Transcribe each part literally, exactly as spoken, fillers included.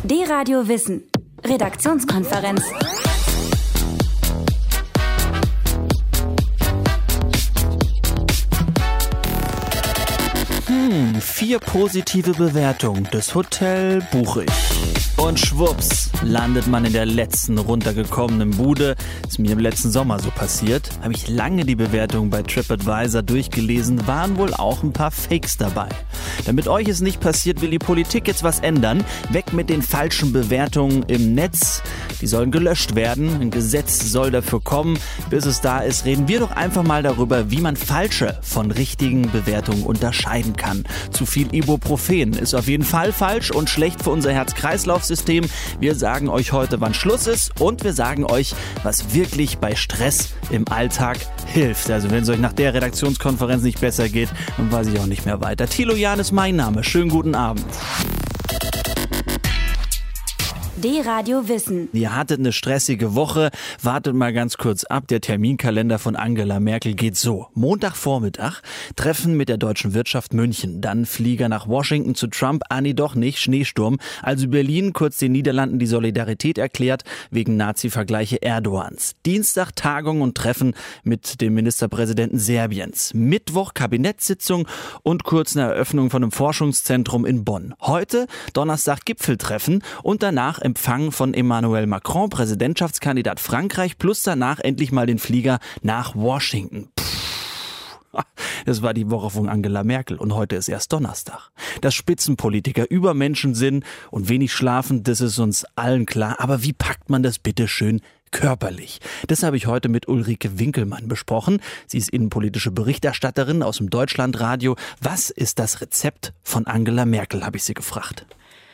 D-Radio Wissen. Redaktionskonferenz. Hm, vier positive Bewertungen. Das Hotel buche ich. Und schwupps, landet man in der letzten runtergekommenen Bude. Ist mir im letzten Sommer so passiert. Habe ich lange die Bewertungen bei TripAdvisor durchgelesen, waren wohl auch ein paar Fakes dabei. Damit euch es nicht passiert, will die Politik jetzt was ändern. Weg mit den falschen Bewertungen im Netz. Die sollen gelöscht werden. Ein Gesetz soll dafür kommen. Bis es da ist, reden wir doch einfach mal darüber, wie man falsche von richtigen Bewertungen unterscheiden kann. Zu viel Ibuprofen ist auf jeden Fall falsch und schlecht für unser Herz-Kreislauf-System. Wir sagen euch heute, wann Schluss ist, und wir sagen euch, was wirklich bei Stress im Alltag hilft. Also wenn es euch nach der Redaktionskonferenz nicht besser geht, dann weiß ich auch nicht mehr weiter. Thilo Jahn ist mein Name. Schönen guten Abend. D-Radio Wissen. Ihr hattet eine stressige Woche. Wartet mal ganz kurz ab. Der Terminkalender von Angela Merkel geht so. Montagvormittag Treffen mit der deutschen Wirtschaft München. Dann Flieger nach Washington zu Trump. Ah nee, doch nicht. Schneesturm. Also Berlin kurz den Niederlanden die Solidarität erklärt wegen Nazi-Vergleiche Erdogans. Dienstag Tagung und Treffen mit dem Ministerpräsidenten Serbiens. Mittwoch Kabinettssitzung und kurz eine Eröffnung von einem Forschungszentrum in Bonn. Heute Donnerstag Gipfeltreffen und danach Empfang von Emmanuel Macron, Präsidentschaftskandidat Frankreich, plus danach endlich mal den Flieger nach Washington. Puh. Das war die Woche von Angela Merkel und heute ist erst Donnerstag. Dass Spitzenpolitiker Übermenschen sind und wenig schlafen, das ist uns allen klar. Aber wie packt man das bitte schön körperlich? Das habe ich heute mit Ulrike Winkelmann besprochen. Sie ist innenpolitische Berichterstatterin aus dem Deutschlandradio. Was ist das Rezept von Angela Merkel, habe ich sie gefragt.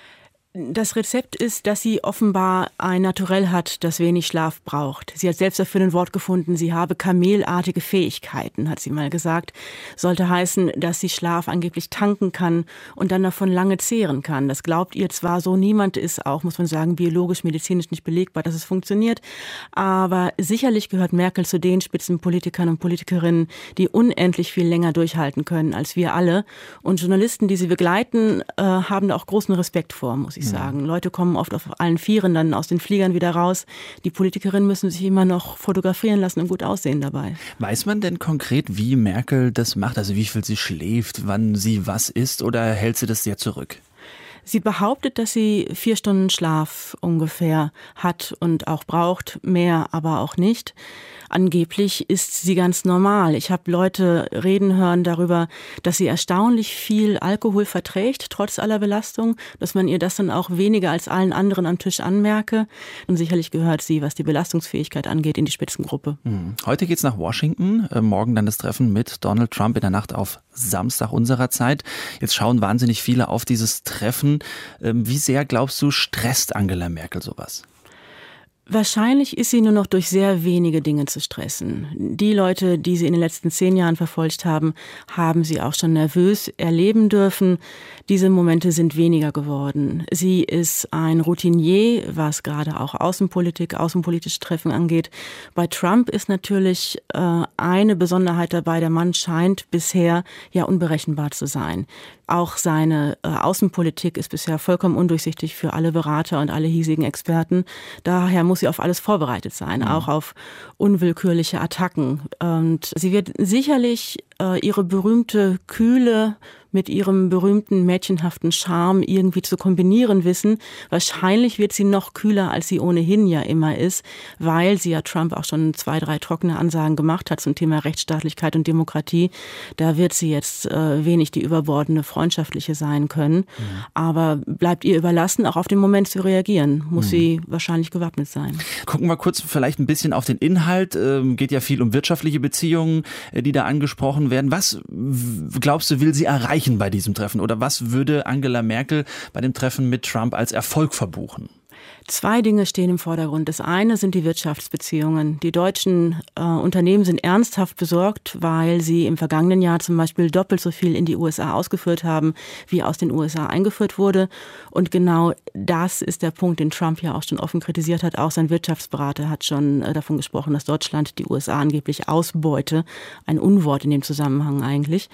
Das Rezept ist, dass sie offenbar ein Naturell hat, das wenig Schlaf braucht. Sie hat selbst dafür ein Wort gefunden, sie habe kamelartige Fähigkeiten, hat sie mal gesagt. Sollte heißen, dass sie Schlaf angeblich tanken kann und dann davon lange zehren kann. Das glaubt ihr zwar so, niemand ist auch, muss man sagen, biologisch, medizinisch nicht belegbar, dass es funktioniert. Aber sicherlich gehört Merkel zu den Spitzenpolitikern und Politikerinnen, die unendlich viel länger durchhalten können als wir alle. Und Journalisten, die sie begleiten, äh, haben da auch großen Respekt vor, muss ich sagen. Leute kommen oft auf allen Vieren dann aus den Fliegern wieder raus. Die Politikerinnen müssen sich immer noch fotografieren lassen und gut aussehen dabei. Weiß man denn konkret, wie Merkel das macht? Also wie viel sie schläft, wann sie was isst, oder hält sie das sehr zurück? Sie behauptet, dass sie vier Stunden Schlaf ungefähr hat und auch braucht, mehr aber auch nicht. Angeblich ist sie ganz normal. Ich habe Leute reden hören darüber, dass sie erstaunlich viel Alkohol verträgt, trotz aller Belastung, dass man ihr das dann auch weniger als allen anderen am Tisch anmerke. Und sicherlich gehört sie, was die Belastungsfähigkeit angeht, in die Spitzengruppe. Heute geht's nach Washington, morgen dann das Treffen mit Donald Trump in der Nacht auf Samstag unserer Zeit. Jetzt schauen wahnsinnig viele auf dieses Treffen. Wie sehr, glaubst du, stresst Angela Merkel sowas? Wahrscheinlich ist sie nur noch durch sehr wenige Dinge zu stressen. Die Leute, die sie in den letzten zehn Jahren verfolgt haben, haben sie auch schon nervös erleben dürfen. Diese Momente sind weniger geworden. Sie ist ein Routinier, was gerade auch Außenpolitik, außenpolitische Treffen angeht. Bei Trump ist natürlich äh, eine Besonderheit dabei, der Mann scheint bisher ja unberechenbar zu sein. Auch seine äh, Außenpolitik ist bisher vollkommen undurchsichtig für alle Berater und alle hiesigen Experten. Daher muss sie auf alles vorbereitet sein, mhm. auch auf unwillkürliche Attacken. Und sie wird sicherlich äh, ihre berühmte Kühle mit ihrem berühmten mädchenhaften Charme irgendwie zu kombinieren wissen. Wahrscheinlich wird sie noch kühler, als sie ohnehin ja immer ist, weil sie ja Trump auch schon zwei, drei trockene Ansagen gemacht hat zum Thema Rechtsstaatlichkeit und Demokratie. Da wird sie jetzt äh, wenig die überbordende Freundschaftliche sein können. Mhm. Aber bleibt ihr überlassen, auch auf den Moment zu reagieren. Muss mhm. sie wahrscheinlich gewappnet sein. Gucken wir kurz vielleicht ein bisschen auf den Inhalt. Ähm, geht ja viel um wirtschaftliche Beziehungen, die da angesprochen werden. Was glaubst du, will sie erreichen bei diesem Treffen? Oder was würde Angela Merkel bei dem Treffen mit Trump als Erfolg verbuchen? Zwei Dinge stehen im Vordergrund. Das eine sind die Wirtschaftsbeziehungen. Die deutschen äh, Unternehmen sind ernsthaft besorgt, weil sie im vergangenen Jahr zum Beispiel doppelt so viel in die U S A ausgeführt haben, wie aus den U S A eingeführt wurde. Und genau das ist der Punkt, den Trump ja auch schon offen kritisiert hat. Auch sein Wirtschaftsberater hat schon äh, davon gesprochen, dass Deutschland die U S A angeblich ausbeute. Ein Unwort in dem Zusammenhang eigentlich.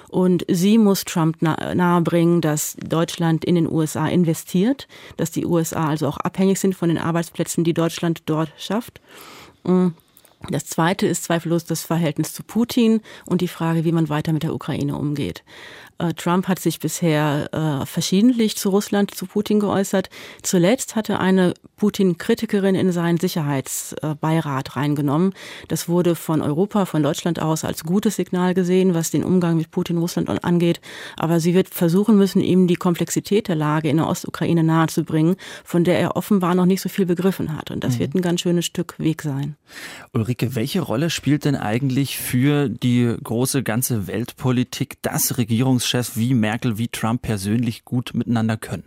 Und sie muss Trump nahebringen, dass Deutschland in den U S A investiert, dass die U S A also auch abhängig sind von den Arbeitsplätzen, die Deutschland dort schafft. Das Zweite ist zweifellos das Verhältnis zu Putin und die Frage, wie man weiter mit der Ukraine umgeht. Trump hat sich bisher äh, verschiedentlich zu Russland, zu Putin geäußert. Zuletzt hatte eine Putin-Kritikerin in seinen Sicherheitsbeirat reingenommen. Das wurde von Europa, von Deutschland aus als gutes Signal gesehen, was den Umgang mit Putin Russland angeht. Aber sie wird versuchen müssen, ihm die Komplexität der Lage in der Ostukraine nahezubringen, von der er offenbar noch nicht so viel begriffen hat. Und das mhm. wird ein ganz schönes Stück Weg sein. Ulrike, welche Rolle spielt denn eigentlich für die große ganze Weltpolitik das Regierungschefs wie Merkel, wie Trump persönlich gut miteinander können?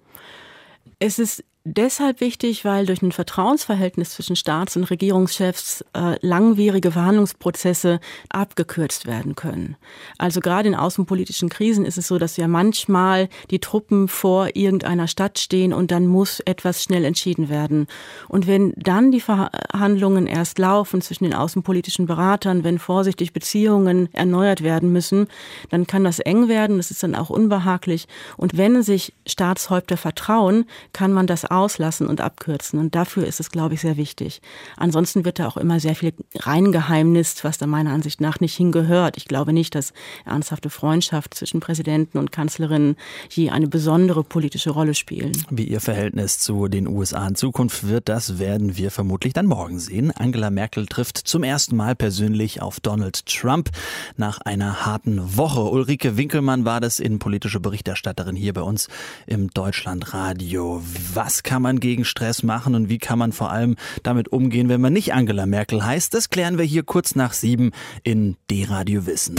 Es ist deshalb wichtig, weil durch ein Vertrauensverhältnis zwischen Staats- und Regierungschefs äh, langwierige Verhandlungsprozesse abgekürzt werden können. Also gerade in außenpolitischen Krisen ist es so, dass ja manchmal die Truppen vor irgendeiner Stadt stehen und dann muss etwas schnell entschieden werden. Und wenn dann die Verhandlungen erst laufen zwischen den außenpolitischen Beratern, wenn vorsichtig Beziehungen erneuert werden müssen, dann kann das eng werden, das ist dann auch unbehaglich. Und wenn sich Staatshäupter vertrauen, kann man das auslassen und abkürzen. Und dafür ist es, glaube ich, sehr wichtig. Ansonsten wird da auch immer sehr viel reingeheimnist, was da meiner Ansicht nach nicht hingehört. Ich glaube nicht, dass ernsthafte Freundschaft zwischen Präsidenten und Kanzlerinnen je eine besondere politische Rolle spielen. Wie ihr Verhältnis zu den U S A in Zukunft wird, das werden wir vermutlich dann morgen sehen. Angela Merkel trifft zum ersten Mal persönlich auf Donald Trump nach einer harten Woche. Ulrike Winkelmann war das, innenpolitische Berichterstatterin hier bei uns im Deutschlandradio. Was kann man gegen Stress machen und wie kann man vor allem damit umgehen, wenn man nicht Angela Merkel heißt? Das klären wir hier kurz nach sieben in D-Radio Wissen.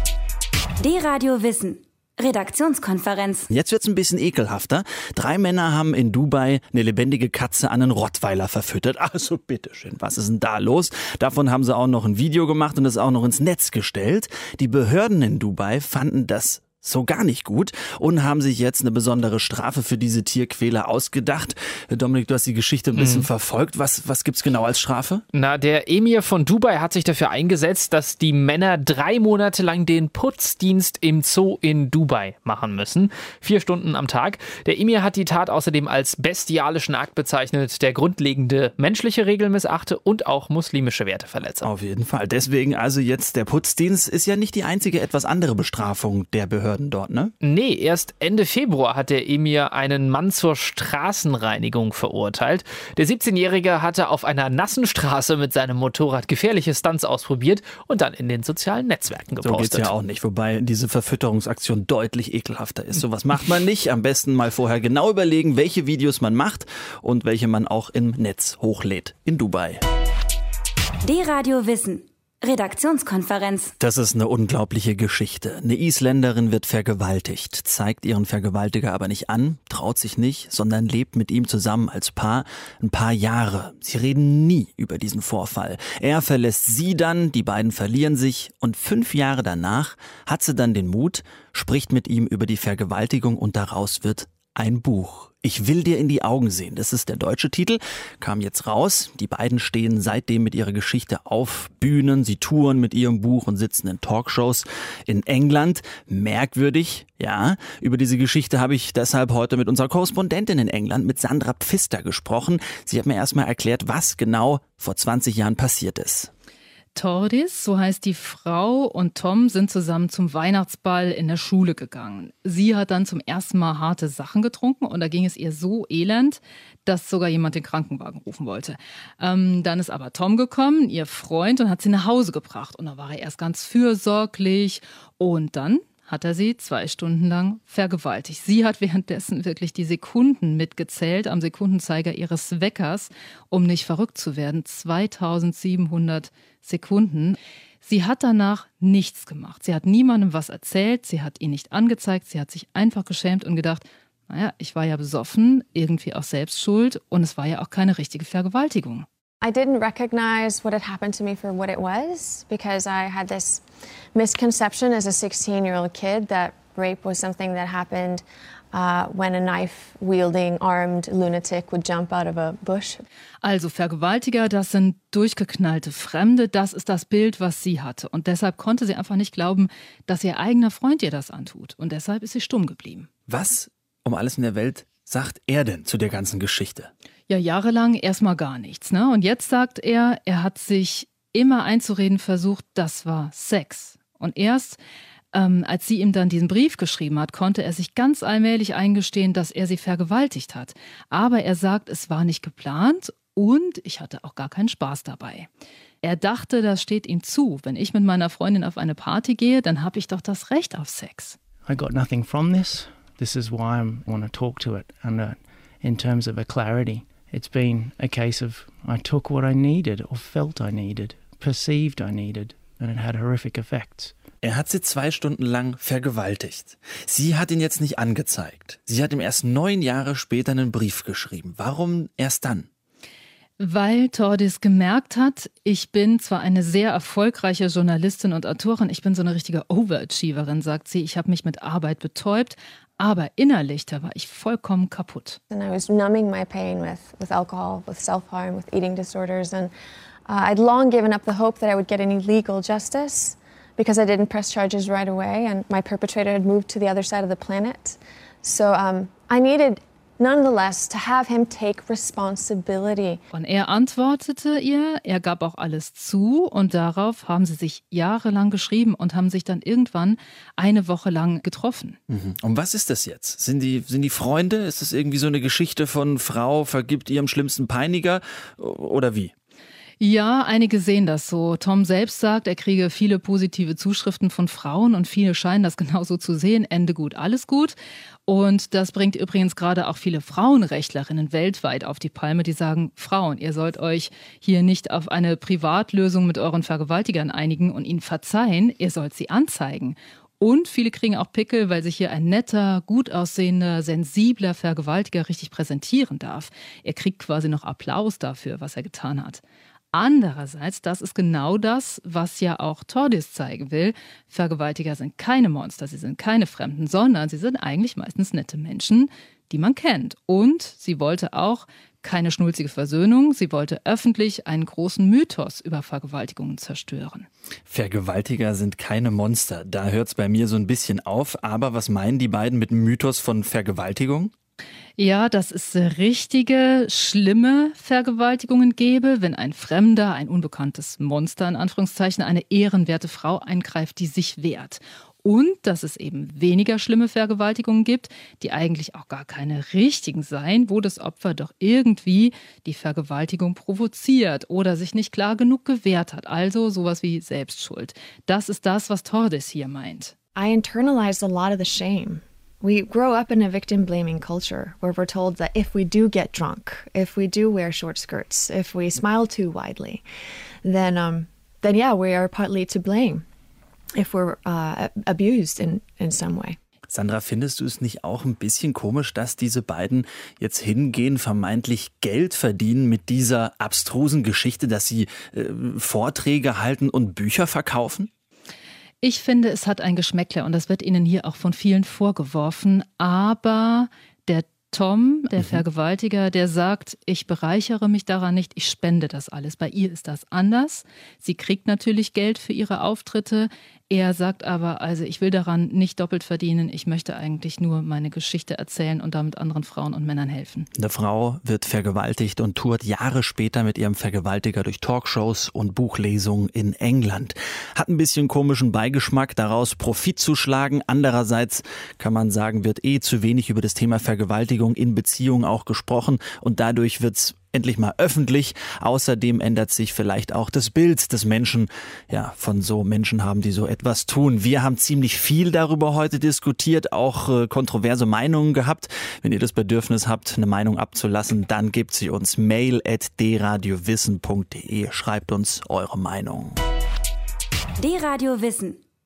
D-Radio Wissen. Redaktionskonferenz. Jetzt wird's ein bisschen ekelhafter. Drei Männer haben in Dubai eine lebendige Katze an einen Rottweiler verfüttert. Also bitteschön, was ist denn da los? Davon haben sie auch noch ein Video gemacht und das auch noch ins Netz gestellt. Die Behörden in Dubai fanden das so gar nicht gut und haben sich jetzt eine besondere Strafe für diese Tierquäler ausgedacht. Dominik, du hast die Geschichte ein bisschen mhm. verfolgt. Was, was gibt's genau als Strafe? Na, der Emir von Dubai hat sich dafür eingesetzt, dass die Männer drei Monate lang den Putzdienst im Zoo in Dubai machen müssen. Vier Stunden am Tag. Der Emir hat die Tat außerdem als bestialischen Akt bezeichnet, der grundlegende menschliche Regeln missachte und auch muslimische Werte verletze. Auf jeden Fall. Deswegen also jetzt der Putzdienst ist ja nicht die einzige etwas andere Bestrafung der Behörden dort, ne? Nee, erst Ende Februar hat der Emir einen Mann zur Straßenreinigung verurteilt. Der siebzehnjährige hatte auf einer nassen Straße mit seinem Motorrad gefährliche Stunts ausprobiert und dann in den sozialen Netzwerken gepostet. So geht's ja auch nicht, wobei diese Verfütterungsaktion deutlich ekelhafter ist. Sowas macht man nicht. Am besten mal vorher genau überlegen, welche Videos man macht und welche man auch im Netz hochlädt in Dubai. D-Radio Wissen. Redaktionskonferenz. Das ist eine unglaubliche Geschichte. Eine Isländerin wird vergewaltigt, zeigt ihren Vergewaltiger aber nicht an, traut sich nicht, sondern lebt mit ihm zusammen als Paar ein paar Jahre. Sie reden nie über diesen Vorfall. Er verlässt sie dann, die beiden verlieren sich und fünf Jahre danach hat sie dann den Mut, spricht mit ihm über die Vergewaltigung und daraus wird ein Buch. Ich will dir in die Augen sehen. Das ist der deutsche Titel, kam jetzt raus. Die beiden stehen seitdem mit ihrer Geschichte auf Bühnen. Sie touren mit ihrem Buch und sitzen in Talkshows in England. Merkwürdig, ja. Über diese Geschichte habe ich deshalb heute mit unserer Korrespondentin in England, mit Sandra Pfister, gesprochen. Sie hat mir erstmal erklärt, was genau vor zwanzig Jahren passiert ist. Tordis, so heißt die Frau, und Tom sind zusammen zum Weihnachtsball in der Schule gegangen. Sie hat dann zum ersten Mal harte Sachen getrunken und da ging es ihr so elend, dass sogar jemand den Krankenwagen rufen wollte. Ähm, dann ist aber Tom gekommen, ihr Freund, und hat sie nach Hause gebracht. Und da war er erst ganz fürsorglich und dann hat er sie zwei Stunden lang vergewaltigt. Sie hat währenddessen wirklich die Sekunden mitgezählt am Sekundenzeiger ihres Weckers, um nicht verrückt zu werden. zweitausendsiebenhundert Sekunden. Sie hat danach nichts gemacht. Sie hat niemandem was erzählt, sie hat ihn nicht angezeigt, sie hat sich einfach geschämt und gedacht, naja, ich war ja besoffen, irgendwie auch selbst schuld und es war ja auch keine richtige Vergewaltigung. I didn't recognize what had happened to me for what it was because I had this misconception as a sixteen-year-old kid that rape was something that happened uh, when a knife-wielding, armed lunatic would jump out of a bush. Also Vergewaltiger, das sind durchgeknallte Fremde, das ist das Bild, was sie hatte. Und deshalb konnte sie einfach nicht glauben, dass ihr eigener Freund ihr das antut. Und deshalb ist sie stumm geblieben. Was um alles in der Welt sagt er denn zu der ganzen Geschichte? Ja, jahrelang erstmal gar nichts, ne? Und jetzt sagt er, er hat sich immer einzureden versucht, das war Sex. Und erst ähm, als sie ihm dann diesen Brief geschrieben hat, konnte er sich ganz allmählich eingestehen, dass er sie vergewaltigt hat. Aber er sagt, es war nicht geplant und ich hatte auch gar keinen Spaß dabei. Er dachte, das steht ihm zu. Wenn ich mit meiner Freundin auf eine Party gehe, dann habe ich doch das Recht auf Sex. I got nothing from this. This is why I want to talk to it. And uh, in terms of a clarity, it's been a case of I took what I needed or felt I needed, perceived I needed, and it had horrific effects. Er hat sie zwei Stunden lang vergewaltigt. Sie hat ihn jetzt nicht angezeigt. Sie hat ihm erst neun Jahre später einen Brief geschrieben. Warum erst dann? Weil Tordis gemerkt hat, ich bin zwar eine sehr erfolgreiche Journalistin und Autorin, ich bin so eine richtige Overachieverin, sagt sie. Ich habe mich mit Arbeit betäubt, aber innerlich, da war ich vollkommen kaputt. And I was numbing my pain with, with alcohol, with self-harm, with eating disorders. And uh, I'd long given up the hope that I would get any legal justice because I didn't press charges right away and my perpetrator had moved to the other side of the planet. So um, I needed nonetheless to have him take responsibility. Und er antwortete ihr, er gab auch alles zu und darauf haben sie sich jahrelang geschrieben und haben sich dann irgendwann eine Woche lang getroffen. Mhm. Und was ist das jetzt? Sind die, sind die Freunde? Ist das irgendwie so eine Geschichte von Frau vergibt ihrem schlimmsten Peiniger oder wie? Ja, einige sehen das so. Tom selbst sagt, er kriege viele positive Zuschriften von Frauen und viele scheinen das genauso zu sehen. Ende gut, alles gut. Und das bringt übrigens gerade auch viele Frauenrechtlerinnen weltweit auf die Palme, die sagen, Frauen, ihr sollt euch hier nicht auf eine Privatlösung mit euren Vergewaltigern einigen und ihnen verzeihen, ihr sollt sie anzeigen. Und viele kriegen auch Pickel, weil sich hier ein netter, gut aussehender, sensibler Vergewaltiger richtig präsentieren darf. Er kriegt quasi noch Applaus dafür, was er getan hat. Andererseits, das ist genau das, was ja auch Tordis zeigen will. Vergewaltiger sind keine Monster, sie sind keine Fremden, sondern sie sind eigentlich meistens nette Menschen, die man kennt. Und sie wollte auch keine schnulzige Versöhnung, sie wollte öffentlich einen großen Mythos über Vergewaltigungen zerstören. Vergewaltiger sind keine Monster, da hört's bei mir so ein bisschen auf. Aber was meinen die beiden mit dem Mythos von Vergewaltigung? Ja, dass es richtige, schlimme Vergewaltigungen gäbe, wenn ein Fremder, ein unbekanntes Monster in Anführungszeichen, eine ehrenwerte Frau eingreift, die sich wehrt. Und dass es eben weniger schlimme Vergewaltigungen gibt, die eigentlich auch gar keine richtigen seien, wo das Opfer doch irgendwie die Vergewaltigung provoziert oder sich nicht klar genug gewehrt hat. Also sowas wie Selbstschuld. Das ist das, was Tordis hier meint. I internalized a lot of the shame. We grow up in a victim-blaming culture where we're told that if we do get drunk, if we do wear short skirts, if we smile too widely, then, um, then yeah, we are partly to blame if we're uh, abused in, in some way. Sandra, findest du es nicht auch ein bisschen komisch, dass diese beiden jetzt hingehen, vermeintlich Geld verdienen mit dieser abstrusen Geschichte, dass sie äh, Vorträge halten und Bücher verkaufen? Ich finde, es hat ein Geschmäckle und das wird ihnen hier auch von vielen vorgeworfen. Aber der Tom, der mhm. Vergewaltiger, der sagt, ich bereichere mich daran nicht, ich spende das alles. Bei ihr ist das anders. Sie kriegt natürlich Geld für ihre Auftritte. Er sagt aber, also ich will daran nicht doppelt verdienen. Ich möchte eigentlich nur meine Geschichte erzählen und damit anderen Frauen und Männern helfen. Eine Frau wird vergewaltigt und tourt Jahre später mit ihrem Vergewaltiger durch Talkshows und Buchlesungen in England. Hat ein bisschen komischen Beigeschmack, daraus Profit zu schlagen. Andererseits kann man sagen, wird eh zu wenig über das Thema Vergewaltigung in Beziehungen auch gesprochen und dadurch wird's endlich mal öffentlich. Außerdem ändert sich vielleicht auch das Bild des Menschen, ja, von so Menschen haben, die so etwas tun. Wir haben ziemlich viel darüber heute diskutiert, auch äh, kontroverse Meinungen gehabt. Wenn ihr das Bedürfnis habt, eine Meinung abzulassen, dann gebt sie uns mail at d radio wissen punkt de. Schreibt uns eure Meinung. D-Radio Wissen.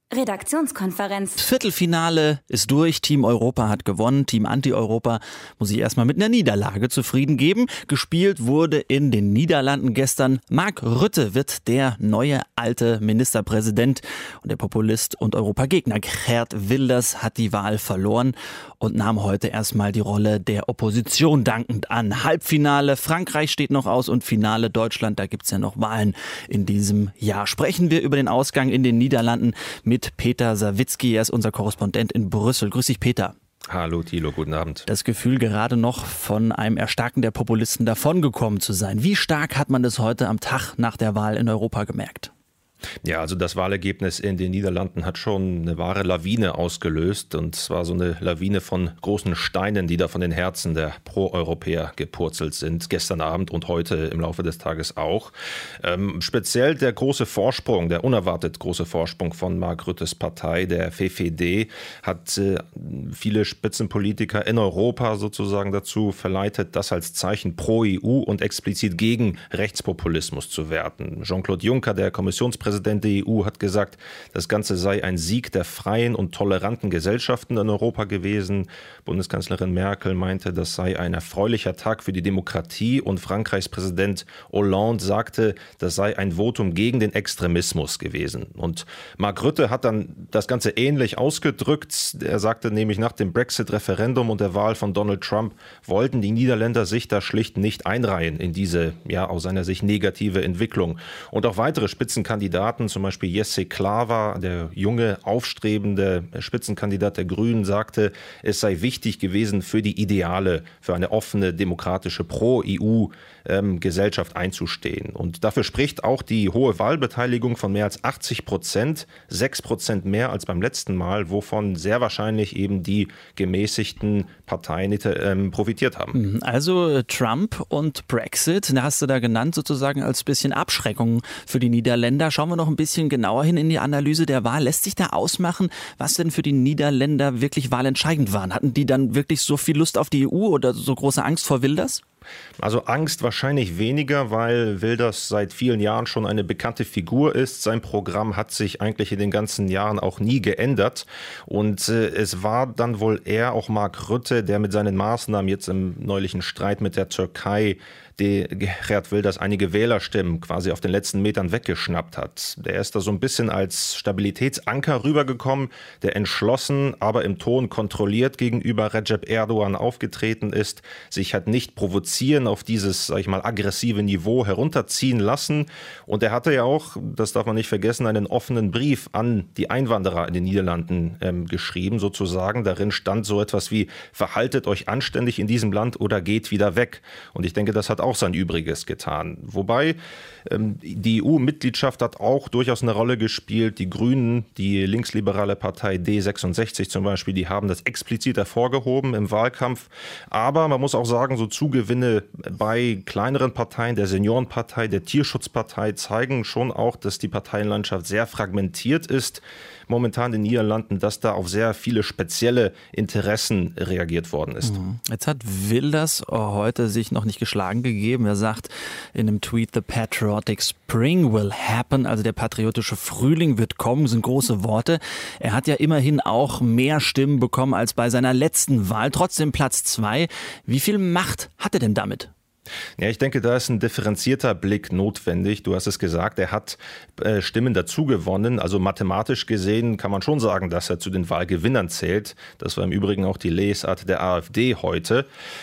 Redaktionskonferenz. Viertelfinale ist durch, Team Europa hat gewonnen, Team Anti-Europa muss sich erstmal mit einer Niederlage zufrieden geben. Gespielt wurde in den Niederlanden gestern. Mark Rutte wird der neue alte Ministerpräsident und der Populist und Europagegner Geert Wilders hat die Wahl verloren und nahm heute erstmal die Rolle der Opposition dankend an. Halbfinale Frankreich steht noch aus und Finale Deutschland, da gibt's ja noch Wahlen in diesem Jahr. Sprechen wir über den Ausgang in den Niederlanden mit Mit Peter Sawicki, er ist unser Korrespondent in Brüssel. Grüß dich, Peter. Hallo Thilo, guten Abend. Das Gefühl, gerade noch von einem Erstarken der Populisten davongekommen zu sein. Wie stark hat man das heute am Tag nach der Wahl in Europa gemerkt? Ja, also das Wahlergebnis in den Niederlanden hat schon eine wahre Lawine ausgelöst und zwar so eine Lawine von großen Steinen, die da von den Herzen der Pro-Europäer gepurzelt sind, gestern Abend und heute im Laufe des Tages auch. Ähm, speziell der große Vorsprung, der unerwartet große Vorsprung von Mark Rüttes Partei, der V V D, hat äh, viele Spitzenpolitiker in Europa sozusagen dazu verleitet, das als Zeichen pro E U und explizit gegen Rechtspopulismus zu werten. Jean-Claude Juncker, der Kommissionspräsident Präsident der E U, hat gesagt, das Ganze sei ein Sieg der freien und toleranten Gesellschaften in Europa gewesen. Bundeskanzlerin Merkel meinte, das sei ein erfreulicher Tag für die Demokratie und Frankreichs Präsident Hollande sagte, das sei ein Votum gegen den Extremismus gewesen. Und Mark Rutte hat dann das Ganze ähnlich ausgedrückt. Er sagte nämlich, nach dem Brexit-Referendum und der Wahl von Donald Trump wollten die Niederländer sich da schlicht nicht einreihen in diese, ja, aus seiner Sicht negative Entwicklung. Und auch weitere Spitzenkandidaten, zum Beispiel Jesse Klaver, der junge, aufstrebende Spitzenkandidat der Grünen, sagte, es sei wichtig gewesen, für die Ideale, für eine offene, demokratische Pro-E U-Gesellschaft einzustehen. Und dafür spricht auch die hohe Wahlbeteiligung von mehr als achtzig Prozent, sechs Prozent mehr als beim letzten Mal, wovon sehr wahrscheinlich eben die gemäßigten Parteien äh, profitiert haben. Also Trump und Brexit, da hast du da genannt sozusagen als bisschen Abschreckung für die Niederländer. Schauen wir noch ein bisschen genauer hin in die Analyse der Wahl. Lässt sich da ausmachen, was denn für die Niederländer wirklich wahlentscheidend waren? Hatten die dann wirklich so viel Lust auf die E U oder so große Angst vor Wilders? Also Angst wahrscheinlich weniger, weil Wilders seit vielen Jahren schon eine bekannte Figur ist. Sein Programm hat sich eigentlich in den ganzen Jahren auch nie geändert. Und äh, es war dann wohl eher auch Mark Rutte, der mit seinen Maßnahmen jetzt im neulichen Streit mit der Türkei die Geert Wilders einige Wählerstimmen quasi auf den letzten Metern weggeschnappt hat. Der ist da so ein bisschen als Stabilitätsanker rübergekommen, der entschlossen, aber im Ton kontrolliert gegenüber Recep Erdogan aufgetreten ist, sich hat nicht provozieren auf dieses, sag ich mal, aggressive Niveau herunterziehen lassen. Und er hatte ja auch, das darf man nicht vergessen, einen offenen Brief an die Einwanderer in den Niederlanden ähm, geschrieben, sozusagen. Darin stand so etwas wie, verhaltet euch anständig in diesem Land oder geht wieder weg. Und ich denke, das hat auch auch sein Übriges getan. Wobei ähm, die E U-Mitgliedschaft hat auch durchaus eine Rolle gespielt. Die Grünen, die linksliberale Partei D sechsundsechzig zum Beispiel, die haben das explizit hervorgehoben im Wahlkampf. Aber man muss auch sagen, so Zugewinne bei kleineren Parteien, der Seniorenpartei, der Tierschutzpartei, zeigen schon auch, dass die Parteienlandschaft sehr fragmentiert ist. Momentan in den Niederlanden, dass da auf sehr viele spezielle Interessen reagiert worden ist. Jetzt hat Wilders heute sich noch nicht geschlagen gegeben. Er sagt in einem Tweet, the patriotic spring will happen, also der patriotische Frühling wird kommen, sind große Worte. Er hat ja immerhin auch mehr Stimmen bekommen als bei seiner letzten Wahl, trotzdem Platz zwei. Wie viel Macht hat er denn damit? Ja, ich denke, da ist ein differenzierter Blick notwendig. Du hast es gesagt, er hat äh, Stimmen dazu gewonnen. Also mathematisch gesehen kann man schon sagen, dass er zu den Wahlgewinnern zählt. Das war im Übrigen auch die Lesart der AfD heute.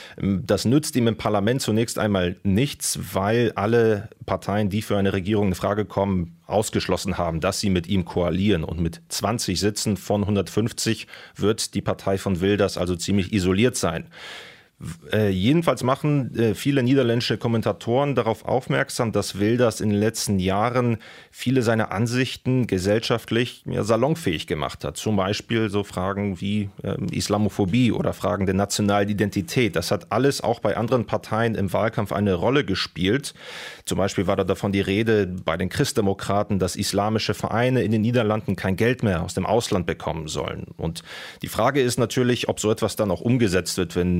Das nützt ihm im Parlament zunächst einmal nichts, weil alle Parteien, die für eine Regierung in Frage kommen, ausgeschlossen haben, dass sie mit ihm koalieren. Und mit zwanzig Sitzen von hundertfünfzig wird die Partei von Wilders also ziemlich isoliert sein. Äh, jedenfalls machen äh, viele niederländische Kommentatoren darauf aufmerksam, dass Wilders in den letzten Jahren viele seiner Ansichten gesellschaftlich ja, salonfähig gemacht hat. Zum Beispiel so Fragen wie äh, Islamophobie oder Fragen der nationalen Identität. Das hat alles auch bei anderen Parteien im Wahlkampf eine Rolle gespielt. Zum Beispiel war da davon die Rede bei den Christdemokraten, dass islamische Vereine in den Niederlanden kein Geld mehr aus dem Ausland bekommen sollen. Und die Frage ist natürlich, ob so etwas dann auch umgesetzt wird, wenn diese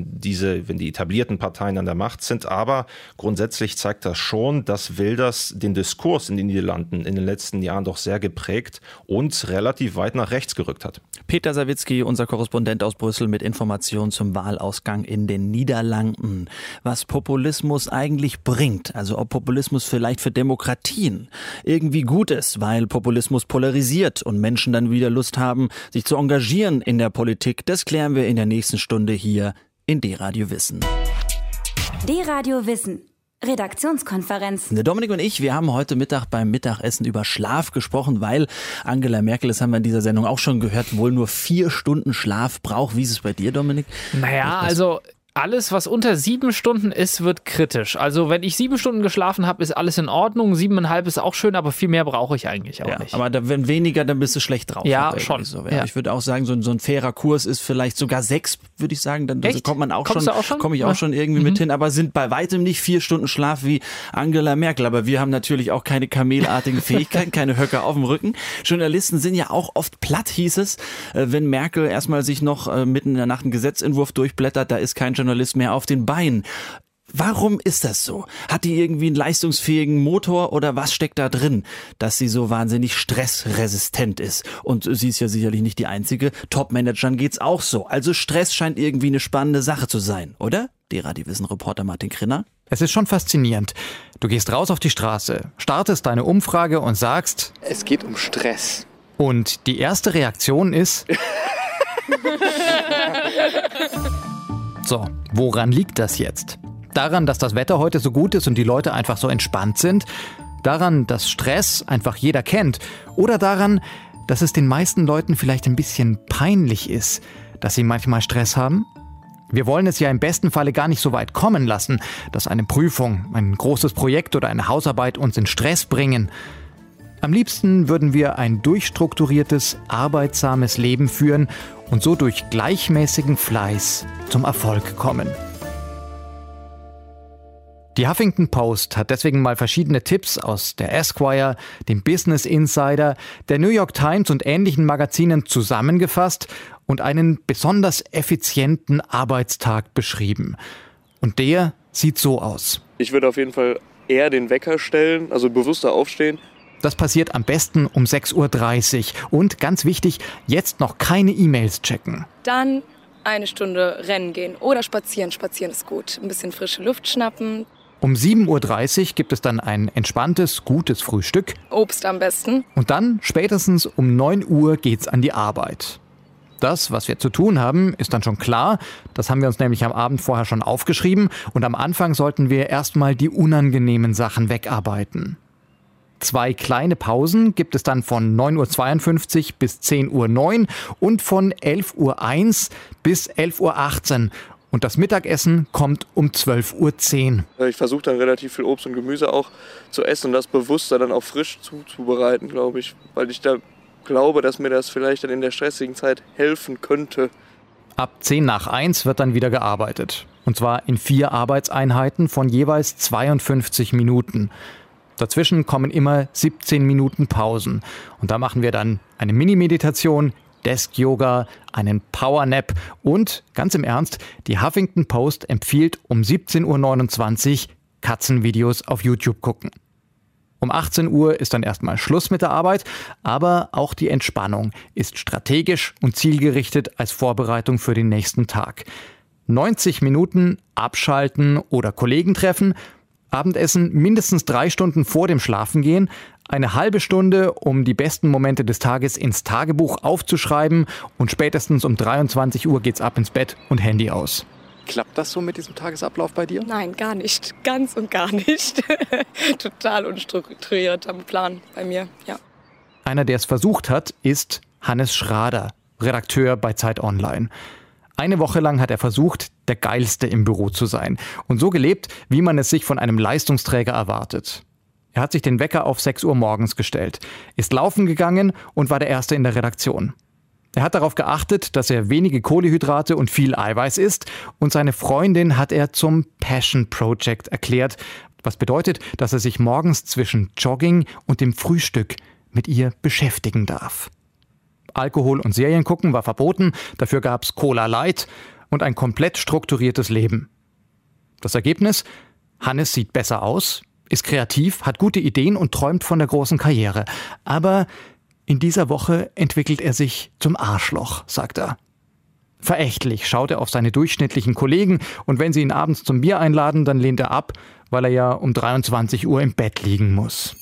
Krise, wenn die etablierten Parteien an der Macht sind. Aber grundsätzlich zeigt das schon, dass Wilders den Diskurs in den Niederlanden in den letzten Jahren doch sehr geprägt und relativ weit nach rechts gerückt hat. Peter Sawicki, unser Korrespondent aus Brüssel mit Informationen zum Wahlausgang in den Niederlanden. Was Populismus eigentlich bringt, also ob Populismus vielleicht für Demokratien irgendwie gut ist, weil Populismus polarisiert und Menschen dann wieder Lust haben, sich zu engagieren in der Politik, das klären wir in der nächsten Stunde hier in D-Radio Wissen. D-Radio Wissen. Redaktionskonferenz. Dominik und ich, wir haben heute Mittag beim Mittagessen über Schlaf gesprochen, weil Angela Merkel, das haben wir in dieser Sendung auch schon gehört, wohl nur vier Stunden Schlaf braucht. Wie ist es bei dir, Dominik? Naja, also alles, was unter sieben Stunden ist, wird kritisch. Also wenn ich sieben Stunden geschlafen habe, ist alles in Ordnung. Siebeneinhalb ist auch schön, aber viel mehr brauche ich eigentlich auch ja, nicht. Aber da, wenn weniger, dann bist du schlecht drauf. Ja, schon. So. Ja. Ich würde auch sagen, so ein, so ein fairer Kurs ist vielleicht sogar sechs, würde ich sagen. Dann also kommt man auch Kommst schon, du auch schon? komme ich auch ja. schon irgendwie mhm. mit hin. Aber sind bei weitem nicht vier Stunden Schlaf wie Angela Merkel. Aber wir haben natürlich auch keine kamelartigen Fähigkeiten, keine Höcker auf dem Rücken. Journalisten sind ja auch oft platt, hieß es. Wenn Merkel erstmal sich noch mitten in der Nacht einen Gesetzentwurf durchblättert, da ist kein Journalist mehr auf den Bein. Warum ist das so? Hat die irgendwie einen leistungsfähigen Motor oder was steckt da drin, dass sie so wahnsinnig stressresistent ist? Und sie ist ja sicherlich nicht die einzige. Top-Managern geht's auch so. Also Stress scheint irgendwie eine spannende Sache zu sein, oder? D-Radio-Wissen-Reporter Martin Krinner. Es ist schon faszinierend. Du gehst raus auf die Straße, startest deine Umfrage und sagst: Es geht um Stress. Und die erste Reaktion ist: So, woran liegt das jetzt? Daran, dass das Wetter heute so gut ist und die Leute einfach so entspannt sind? Daran, dass Stress einfach jeder kennt? Oder daran, dass es den meisten Leuten vielleicht ein bisschen peinlich ist, dass sie manchmal Stress haben? Wir wollen es ja im besten Falle gar nicht so weit kommen lassen, dass eine Prüfung, ein großes Projekt oder eine Hausarbeit uns in Stress bringen. Am liebsten würden wir ein durchstrukturiertes, arbeitsames Leben führen und so durch gleichmäßigen Fleiß zum Erfolg kommen. Die Huffington Post hat deswegen mal verschiedene Tipps aus der Esquire, dem Business Insider, der New York Times und ähnlichen Magazinen zusammengefasst und einen besonders effizienten Arbeitstag beschrieben. Und der sieht so aus. Ich würde auf jeden Fall eher den Wecker stellen, also bewusster aufstehen. Das passiert am besten um sechs Uhr dreißig. Und ganz wichtig, jetzt noch keine E-Mails checken. Dann eine Stunde rennen gehen oder spazieren. Spazieren ist gut. Ein bisschen frische Luft schnappen. Um sieben Uhr dreißig gibt es dann ein entspanntes, gutes Frühstück. Obst am besten. Und dann spätestens um neun Uhr geht's an die Arbeit. Das, was wir zu tun haben, ist dann schon klar. Das haben wir uns nämlich am Abend vorher schon aufgeschrieben. Und am Anfang sollten wir erstmal die unangenehmen Sachen wegarbeiten. Zwei kleine Pausen gibt es dann von neun Uhr zweiundfünfzig bis zehn Uhr neun und von elf Uhr eins bis elf Uhr achtzehn. Und das Mittagessen kommt um zwölf Uhr zehn. Ich versuche dann relativ viel Obst und Gemüse auch zu essen und das bewusster dann auch frisch zuzubereiten, glaube ich. Weil ich da glaube, dass mir das vielleicht dann in der stressigen Zeit helfen könnte. Ab zehn nach eins wird dann wieder gearbeitet. Und zwar in vier Arbeitseinheiten von jeweils zweiundfünfzig Minuten. Dazwischen kommen immer siebzehn Minuten Pausen. Und da machen wir dann eine Mini-Meditation, Desk-Yoga, einen Power-Nap und, ganz im Ernst, die Huffington Post empfiehlt um siebzehn Uhr neunundzwanzig Katzenvideos auf YouTube gucken. Um achtzehn Uhr ist dann erstmal Schluss mit der Arbeit, aber auch die Entspannung ist strategisch und zielgerichtet als Vorbereitung für den nächsten Tag. neunzig Minuten abschalten oder Kollegen treffen, Abendessen mindestens drei Stunden vor dem Schlafengehen, eine halbe Stunde, um die besten Momente des Tages ins Tagebuch aufzuschreiben und spätestens um dreiundzwanzig Uhr geht's ab ins Bett und Handy aus. Klappt das so mit diesem Tagesablauf bei dir? Nein, gar nicht. Ganz und gar nicht. Total unstrukturiert am Plan bei mir, ja. Einer, der es versucht hat, ist Hannes Schrader, Redakteur bei Zeit Online. Eine Woche lang hat er versucht, der Geilste im Büro zu sein und so gelebt, wie man es sich von einem Leistungsträger erwartet. Er hat sich den Wecker auf sechs Uhr morgens gestellt, ist laufen gegangen und war der Erste in der Redaktion. Er hat darauf geachtet, dass er wenige Kohlenhydrate und viel Eiweiß isst und seine Freundin hat er zum Passion Project erklärt, was bedeutet, dass er sich morgens zwischen Jogging und dem Frühstück mit ihr beschäftigen darf. Alkohol und Serien gucken war verboten, dafür gab's Cola Light und ein komplett strukturiertes Leben. Das Ergebnis? Hannes sieht besser aus, ist kreativ, hat gute Ideen und träumt von der großen Karriere. Aber in dieser Woche entwickelt er sich zum Arschloch, sagt er. Verächtlich schaut er auf seine durchschnittlichen Kollegen und wenn sie ihn abends zum Bier einladen, dann lehnt er ab, weil er ja um dreiundzwanzig Uhr im Bett liegen muss.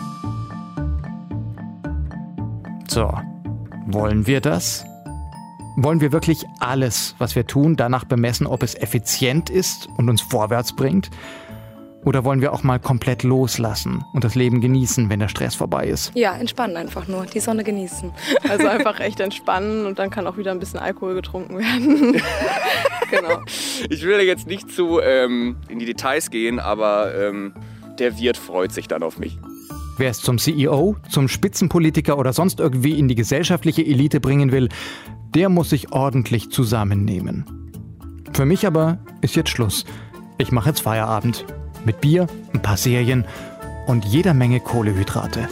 So, wollen wir das? Wollen wir wirklich alles, was wir tun, danach bemessen, ob es effizient ist und uns vorwärts bringt? Oder wollen wir auch mal komplett loslassen und das Leben genießen, wenn der Stress vorbei ist? Ja, entspannen einfach nur, die Sonne genießen. Also einfach echt entspannen und dann kann auch wieder ein bisschen Alkohol getrunken werden. Genau. Ich will jetzt nicht zu ähm, in die Details gehen, aber ähm, der Wirt freut sich dann auf mich. Wer es zum C E O, zum Spitzenpolitiker oder sonst irgendwie in die gesellschaftliche Elite bringen will, der muss sich ordentlich zusammennehmen. Für mich aber ist jetzt Schluss. Ich mache jetzt Feierabend. Mit Bier, ein paar Serien und jeder Menge Kohlenhydrate.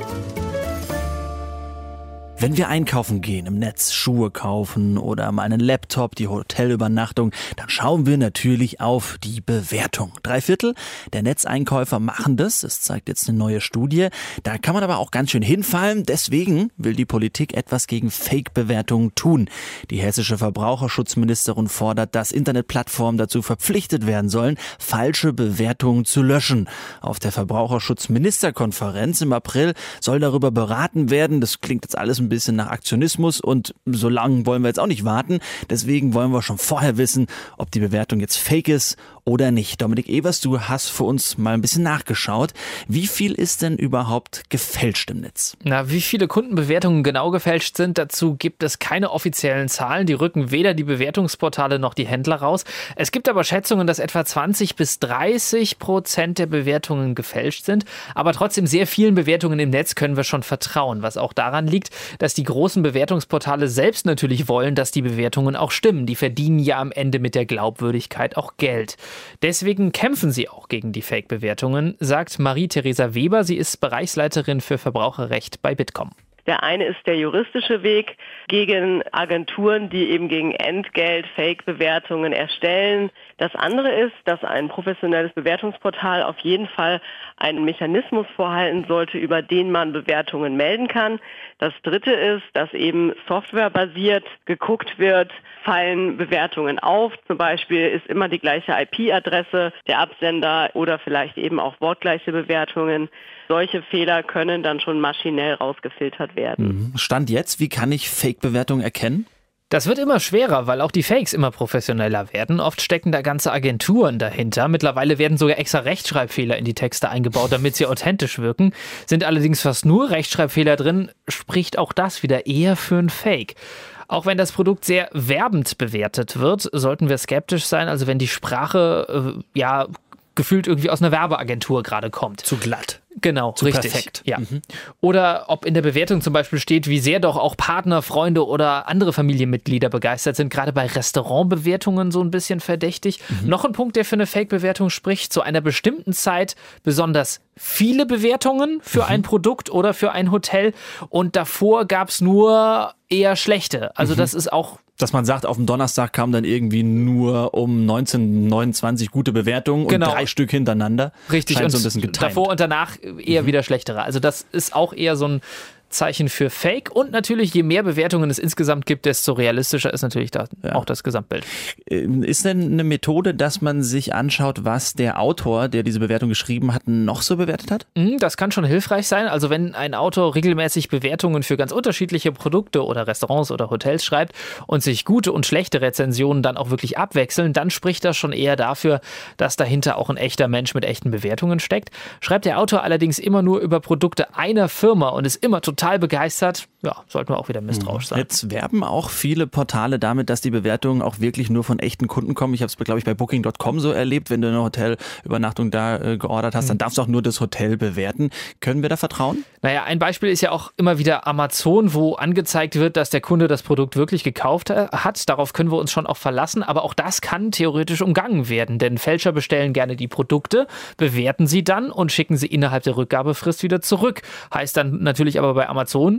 Wenn wir einkaufen gehen, im Netz Schuhe kaufen oder mal einen Laptop, die Hotelübernachtung, dann schauen wir natürlich auf die Bewertung. Drei Viertel der Netzeinkäufer machen das, das zeigt jetzt eine neue Studie. Da kann man aber auch ganz schön hinfallen. Deswegen will die Politik etwas gegen Fake-Bewertungen tun. Die hessische Verbraucherschutzministerin fordert, dass Internetplattformen dazu verpflichtet werden sollen, falsche Bewertungen zu löschen. Auf der Verbraucherschutzministerkonferenz im April soll darüber beraten werden. Das klingt jetzt alles ein bisschen nach Aktionismus und so lange wollen wir jetzt auch nicht warten. Deswegen wollen wir schon vorher wissen, ob die Bewertung jetzt fake ist oder nicht. Dominik Evers, du hast für uns mal ein bisschen nachgeschaut. Wie viel ist denn überhaupt gefälscht im Netz? Na, wie viele Kundenbewertungen genau gefälscht sind, dazu gibt es keine offiziellen Zahlen. Die rücken weder die Bewertungsportale noch die Händler raus. Es gibt aber Schätzungen, dass etwa zwanzig bis dreißig Prozent der Bewertungen gefälscht sind. Aber trotzdem sehr vielen Bewertungen im Netz können wir schon vertrauen, was auch daran liegt, dass die großen Bewertungsportale selbst natürlich wollen, dass die Bewertungen auch stimmen. Die verdienen ja am Ende mit der Glaubwürdigkeit auch Geld. Deswegen kämpfen sie auch gegen die Fake-Bewertungen, sagt Marie-Theresa Weber. Sie ist Bereichsleiterin für Verbraucherrecht bei Bitkom. Der eine ist der juristische Weg gegen Agenturen, die eben gegen Entgelt Fake-Bewertungen erstellen. Das andere ist, dass ein professionelles Bewertungsportal auf jeden Fall einen Mechanismus vorhalten sollte, über den man Bewertungen melden kann. Das dritte ist, dass eben softwarebasiert geguckt wird, fallen Bewertungen auf. Zum Beispiel ist immer die gleiche I P-Adresse der Absender oder vielleicht eben auch wortgleiche Bewertungen. Solche Fehler können dann schon maschinell rausgefiltert werden. Stand jetzt, wie kann ich Fake-Bewertungen erkennen? Das wird immer schwerer, weil auch die Fakes immer professioneller werden. Oft stecken da ganze Agenturen dahinter. Mittlerweile werden sogar extra Rechtschreibfehler in die Texte eingebaut, damit sie authentisch wirken. Sind allerdings fast nur Rechtschreibfehler drin, spricht auch das wieder eher für ein Fake. Auch wenn das Produkt sehr werbend bewertet wird, sollten wir skeptisch sein. Also wenn die Sprache äh, ja gefühlt irgendwie aus einer Werbeagentur gerade kommt. Zu glatt. Genau, Zu richtig. Perfekt. Ja. Mhm. Oder ob in der Bewertung zum Beispiel steht, wie sehr doch auch Partner, Freunde oder andere Familienmitglieder begeistert sind. Gerade bei Restaurantbewertungen so ein bisschen verdächtig. Mhm. Noch ein Punkt, der für eine Fake-Bewertung spricht, zu einer bestimmten Zeit besonders viele Bewertungen für mhm. ein Produkt oder für ein Hotel und davor gab es nur eher schlechte. Also mhm. das ist auch... Dass man sagt, auf dem Donnerstag kam dann irgendwie nur um neunzehn Uhr neunundzwanzig gute Bewertungen und genau. drei Stück hintereinander. Richtig, scheint und so ein bisschen getimed. Davor und danach eher mhm. wieder schlechtere. Also das ist auch eher so ein Zeichen für Fake. Und natürlich, je mehr Bewertungen es insgesamt gibt, desto realistischer ist natürlich da ja. auch das Gesamtbild. Ist denn eine Methode, dass man sich anschaut, was der Autor, der diese Bewertung geschrieben hat, noch so bewertet hat? Das kann schon hilfreich sein. Also wenn ein Autor regelmäßig Bewertungen für ganz unterschiedliche Produkte oder Restaurants oder Hotels schreibt und sich gute und schlechte Rezensionen dann auch wirklich abwechseln, dann spricht das schon eher dafür, dass dahinter auch ein echter Mensch mit echten Bewertungen steckt. Schreibt der Autor allerdings immer nur über Produkte einer Firma und ist immer total total begeistert, ja, sollten wir auch wieder misstrauisch sein. Jetzt werben auch viele Portale damit, dass die Bewertungen auch wirklich nur von echten Kunden kommen. Ich habe es, glaube ich, bei Booking Punkt com so erlebt, wenn du eine Hotelübernachtung da äh, geordert hast, dann darfst du auch nur das Hotel bewerten. Können wir da vertrauen? Naja, ein Beispiel ist ja auch immer wieder Amazon, wo angezeigt wird, dass der Kunde das Produkt wirklich gekauft hat. Darauf können wir uns schon auch verlassen, aber auch das kann theoretisch umgangen werden, denn Fälscher bestellen gerne die Produkte, bewerten sie dann und schicken sie innerhalb der Rückgabefrist wieder zurück. Heißt dann natürlich aber bei Amazon,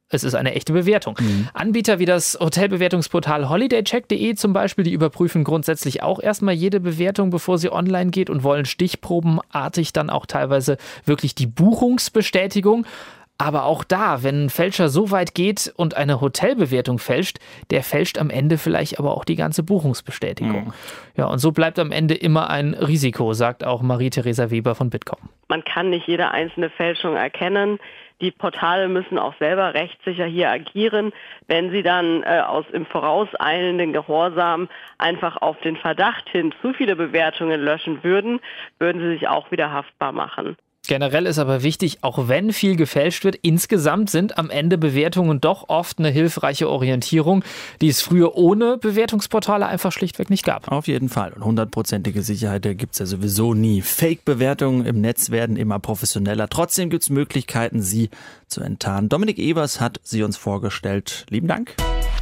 es ist eine echte Bewertung. Mhm. Anbieter wie das Hotelbewertungsportal holidaycheck punkt de zum Beispiel, die überprüfen grundsätzlich auch erstmal jede Bewertung, bevor sie online geht und wollen stichprobenartig dann auch teilweise wirklich die Buchungsbestätigung. Aber auch da, wenn ein Fälscher so weit geht und eine Hotelbewertung fälscht, der fälscht am Ende vielleicht aber auch die ganze Buchungsbestätigung. Mhm. Ja, und so bleibt am Ende immer ein Risiko, sagt auch Marie-Theresa Weber von Bitkom. Man kann nicht jede einzelne Fälschung erkennen. Die Portale müssen auch selber rechtssicher hier agieren. Wenn sie dann äh, aus im vorauseilenden Gehorsam einfach auf den Verdacht hin zu viele Bewertungen löschen würden, würden sie sich auch wieder haftbar machen. Generell ist aber wichtig, auch wenn viel gefälscht wird, insgesamt sind am Ende Bewertungen doch oft eine hilfreiche Orientierung, die es früher ohne Bewertungsportale einfach schlichtweg nicht gab. Auf jeden Fall. Und hundertprozentige Sicherheit gibt es ja sowieso nie. Fake-Bewertungen im Netz werden immer professioneller. Trotzdem gibt es Möglichkeiten, sie zu enttarnen. Dominik Evers hat sie uns vorgestellt. Lieben Dank.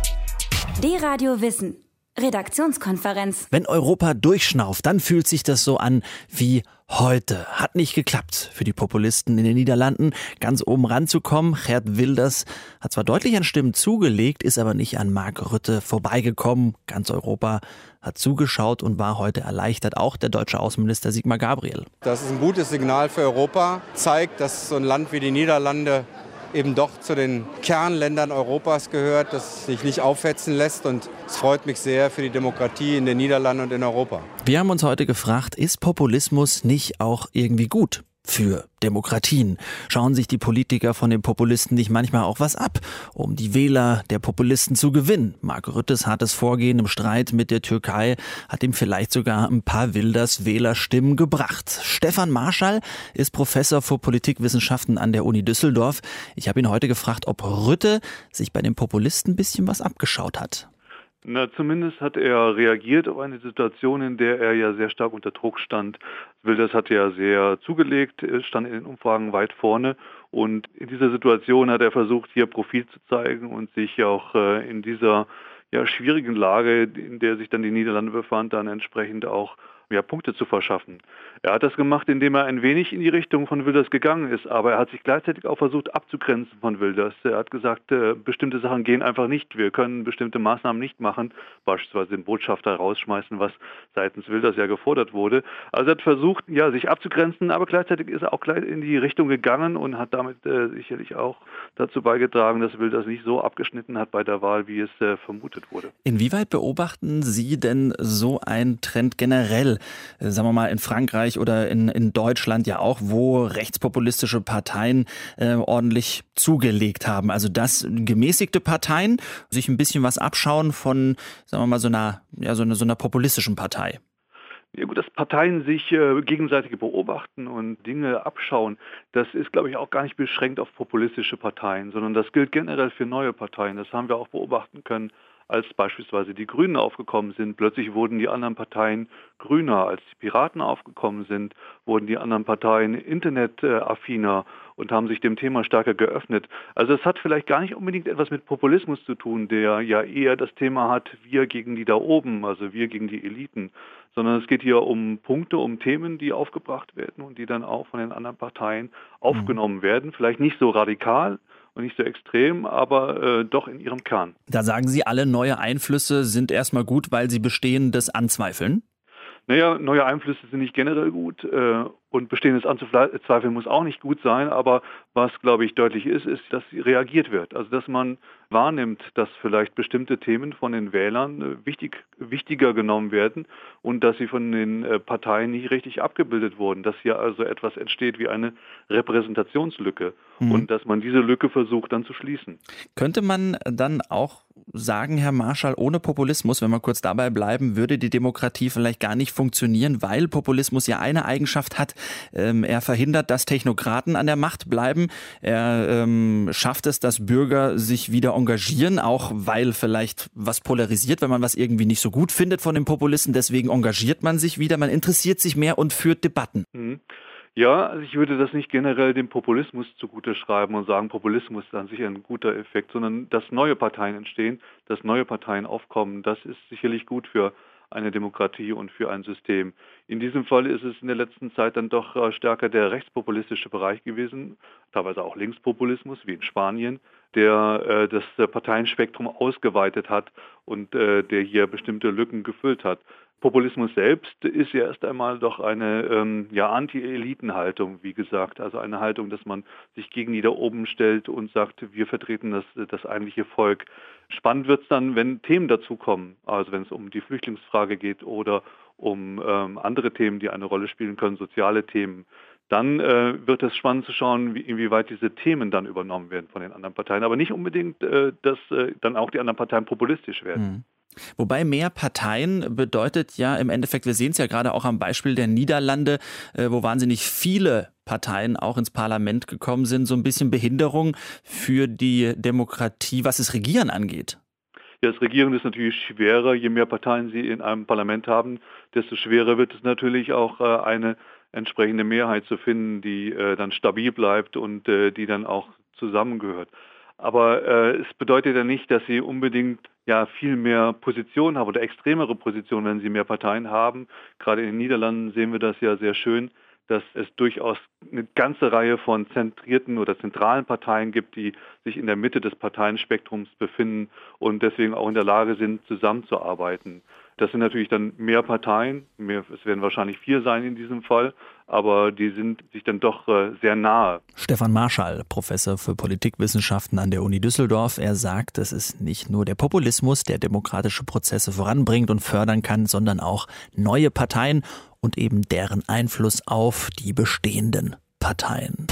D-Radio Wissen. Redaktionskonferenz. Wenn Europa durchschnauft, dann fühlt sich das so an wie heute. Hat nicht geklappt für die Populisten in den Niederlanden, ganz oben ranzukommen. Geert Wilders hat zwar deutlich an Stimmen zugelegt, ist aber nicht an Mark Rutte vorbeigekommen. Ganz Europa hat zugeschaut und war heute erleichtert. Auch der deutsche Außenminister Sigmar Gabriel. Das ist ein gutes Signal für Europa. Zeigt, dass so ein Land wie die Niederlande eben doch zu den Kernländern Europas gehört, das sich nicht aufhetzen lässt. Und es freut mich sehr für die Demokratie in den Niederlanden und in Europa. Wir haben uns heute gefragt, ist Populismus nicht auch irgendwie gut für Demokratien? Schauen sich die Politiker von den Populisten nicht manchmal auch was ab, um die Wähler der Populisten zu gewinnen? Mark Rüttes hartes Vorgehen im Streit mit der Türkei hat ihm vielleicht sogar ein paar Wilders Wählerstimmen gebracht. Stefan Marschall ist Professor für Politikwissenschaften an der Uni Düsseldorf. Ich habe ihn heute gefragt, ob Rutte sich bei den Populisten ein bisschen was abgeschaut hat. Na, zumindest hat er reagiert auf eine Situation, in der er ja sehr stark unter Druck stand. Wilders hat ja sehr zugelegt, stand in den Umfragen weit vorne und in dieser Situation hat er versucht, hier Profil zu zeigen und sich auch äh, in dieser ja, schwierigen Lage, in der sich dann die Niederlande befand, dann entsprechend auch ja, Punkte zu verschaffen. Er hat das gemacht, indem er ein wenig in die Richtung von Wilders gegangen ist, aber er hat sich gleichzeitig auch versucht abzugrenzen von Wilders. Er hat gesagt, äh, bestimmte Sachen gehen einfach nicht, wir können bestimmte Maßnahmen nicht machen, beispielsweise den Botschafter rausschmeißen, was seitens Wilders ja gefordert wurde. Also er hat versucht, ja, sich abzugrenzen, aber gleichzeitig ist er auch gleich in die Richtung gegangen und hat damit äh, sicherlich auch dazu beigetragen, dass Wilders nicht so abgeschnitten hat bei der Wahl, wie es äh, vermutet wurde. Inwieweit beobachten Sie denn so einen Trend generell? Sagen wir mal in Frankreich oder in, in Deutschland ja auch, wo rechtspopulistische Parteien äh, ordentlich zugelegt haben. Also dass gemäßigte Parteien sich ein bisschen was abschauen von, sagen wir mal, so einer, ja, so einer, so einer populistischen Partei. Ja gut, dass Parteien sich äh, gegenseitig beobachten und Dinge abschauen, das ist, glaube ich, auch gar nicht beschränkt auf populistische Parteien, sondern das gilt generell für neue Parteien. Das haben wir auch beobachten können, als beispielsweise die Grünen aufgekommen sind. Plötzlich wurden die anderen Parteien grüner. Als die Piraten aufgekommen sind, wurden die anderen Parteien internetaffiner und haben sich dem Thema stärker geöffnet. Also es hat vielleicht gar nicht unbedingt etwas mit Populismus zu tun, der ja eher das Thema hat, wir gegen die da oben, also wir gegen die Eliten, sondern es geht hier um Punkte, um Themen, die aufgebracht werden und die dann auch von den anderen Parteien aufgenommen werden. Vielleicht nicht so radikal und nicht so extrem, aber äh, doch in ihrem Kern. Da sagen Sie, alle neue Einflüsse sind erstmal gut, weil sie Bestehendes anzweifeln? Naja, neue Einflüsse sind nicht generell gut äh, und Bestehendes anzuzweifeln muss auch nicht gut sein, aber was, glaube ich, deutlich ist, ist, dass reagiert wird. Also dass man wahrnimmt, dass vielleicht bestimmte Themen von den Wählern äh, wichtig, wichtiger genommen werden und dass sie von den äh, Parteien nicht richtig abgebildet wurden, dass hier also etwas entsteht wie eine Repräsentationslücke mhm. und dass man diese Lücke versucht dann zu schließen. Könnte man dann auch sagen, Herr Marschall, ohne Populismus, wenn wir kurz dabei bleiben, würde die Demokratie vielleicht gar nicht funktionieren, weil Populismus ja eine Eigenschaft hat. Ähm, er verhindert, dass Technokraten an der Macht bleiben. Er ähm, schafft es, dass Bürger sich wieder engagieren, auch weil vielleicht was polarisiert, wenn man was irgendwie nicht so gut findet von den Populisten. Deswegen engagiert man sich wieder, man interessiert sich mehr und führt Debatten. Mhm. Ja, also ich würde das nicht generell dem Populismus zugute schreiben und sagen, Populismus ist an sich ein guter Effekt, sondern dass neue Parteien entstehen, dass neue Parteien aufkommen, das ist sicherlich gut für eine Demokratie und für ein System. In diesem Fall ist es in der letzten Zeit dann doch stärker der rechtspopulistische Bereich gewesen, teilweise auch Linkspopulismus, wie in Spanien, der äh, das Parteienspektrum ausgeweitet hat und äh, der hier bestimmte Lücken gefüllt hat. Populismus selbst ist ja erst einmal doch eine ähm, ja, Anti-Eliten-Haltung, wie gesagt. Also eine Haltung, dass man sich gegen die da oben stellt und sagt, wir vertreten das, das eigentliche Volk. Spannend wird es dann, wenn Themen dazukommen, also wenn es um die Flüchtlingsfrage geht oder um ähm, andere Themen, die eine Rolle spielen können, soziale Themen. Dann äh, wird es spannend zu schauen, wie, inwieweit diese Themen dann übernommen werden von den anderen Parteien. Aber nicht unbedingt, äh, dass äh, dann auch die anderen Parteien populistisch werden. Mhm. Wobei mehr Parteien bedeutet ja im Endeffekt, wir sehen es ja gerade auch am Beispiel der Niederlande, äh, wo wahnsinnig viele Parteien auch ins Parlament gekommen sind, so ein bisschen Behinderung für die Demokratie, was das Regieren angeht. Ja, das Regieren ist natürlich schwerer. Je mehr Parteien Sie in einem Parlament haben, desto schwerer wird es natürlich auch, äh, eine entsprechende Mehrheit zu finden, die äh, dann stabil bleibt und äh, die dann auch zusammengehört. Aber äh, es bedeutet ja nicht, dass Sie unbedingt ja viel mehr Positionen haben oder extremere Positionen, wenn Sie mehr Parteien haben. Gerade in den Niederlanden sehen wir das ja sehr schön, dass es durchaus eine ganze Reihe von zentrierten oder zentralen Parteien gibt, die sich in der Mitte des Parteienspektrums befinden und deswegen auch in der Lage sind, zusammenzuarbeiten. Das sind natürlich dann mehr Parteien, mehr, es werden wahrscheinlich vier sein in diesem Fall, aber die sind sich dann doch äh, sehr nahe. Stefan Marschall, Professor für Politikwissenschaften an der Uni Düsseldorf, er sagt, es ist nicht nur der Populismus, der demokratische Prozesse voranbringt und fördern kann, sondern auch neue Parteien und eben deren Einfluss auf die bestehenden Parteien.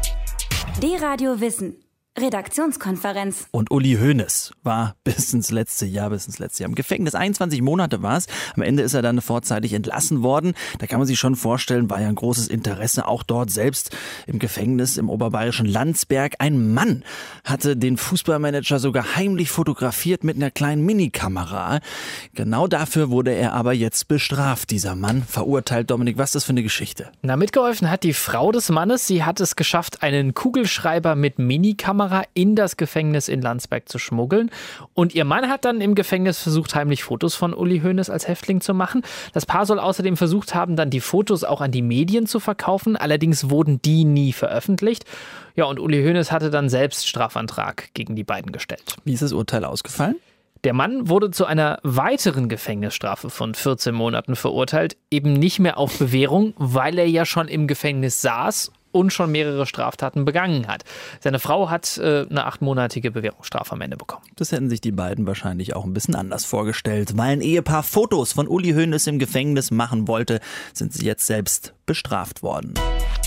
D-Radio Wissen. Redaktionskonferenz. Und Uli Hoeneß war bis ins letzte Jahr, bis ins letzte Jahr im Gefängnis. einundzwanzig Monate war es. Am Ende ist er dann vorzeitig entlassen worden. Da kann man sich schon vorstellen, war ja ein großes Interesse auch dort selbst im Gefängnis im oberbayerischen Landsberg. Ein Mann hatte den Fußballmanager sogar heimlich fotografiert mit einer kleinen Minikamera. Genau dafür wurde er aber jetzt bestraft, dieser Mann. Verurteilt. Dominik, was ist das für eine Geschichte? Na, mitgeholfen hat die Frau des Mannes. Sie hat es geschafft, einen Kugelschreiber mit Minikamera in das Gefängnis in Landsberg zu schmuggeln. Und ihr Mann hat dann im Gefängnis versucht, heimlich Fotos von Uli Hoeneß als Häftling zu machen. Das Paar soll außerdem versucht haben, dann die Fotos auch an die Medien zu verkaufen. Allerdings wurden die nie veröffentlicht. Ja, und Uli Hoeneß hatte dann selbst Strafantrag gegen die beiden gestellt. Wie ist das Urteil ausgefallen? Der Mann wurde zu einer weiteren Gefängnisstrafe von vierzehn Monaten verurteilt. Eben nicht mehr auf Bewährung, weil er ja schon im Gefängnis saß und schon mehrere Straftaten begangen hat. Seine Frau hat äh, eine achtmonatige Bewährungsstrafe am Ende bekommen. Das hätten sich die beiden wahrscheinlich auch ein bisschen anders vorgestellt. Weil ein Ehepaar Fotos von Uli Hoeneß im Gefängnis machen wollte, sind sie jetzt selbst bestraft worden.